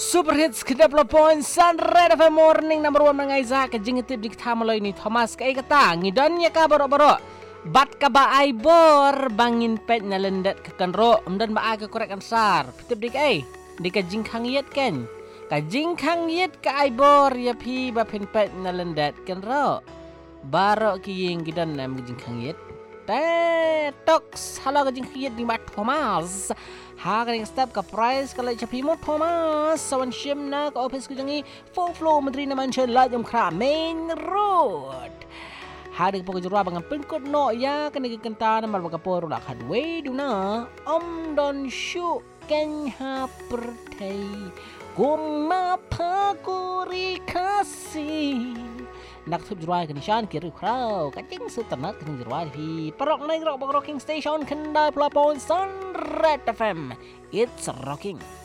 Super hits kedap lapon Sunred FM morning number 1 mga isa kajingitip di katamaloy ni Thomas kay kata ngidon niya ka baro-baro bat ka ba ay bor bangin pet na lendat ka kanro umdan ba aga korek ansar pitip dik ay di kajing kangyet ken kajing kangyet ka ay bor ya pi ba pin pet na lendat kanro baro kiying gidan na kajing kangyet toks halo kajing kangyet di mat Thomas Hakaring step ka price kalay chapi mo Thomas sawan shim na ka office ko jangi full flow madri naman siya lahat yung kra main road. Haring po kajurwa bangang pinkot no ya kanigikanta na malwagaporo la kadway do na don shu kanya pertay gumapaguri kasi Naksup jurwai kanishan kiri kraw kacing sutanat kaning jurwai hi parok na rocking station kendai pelapon Sunred FM. It's rocking.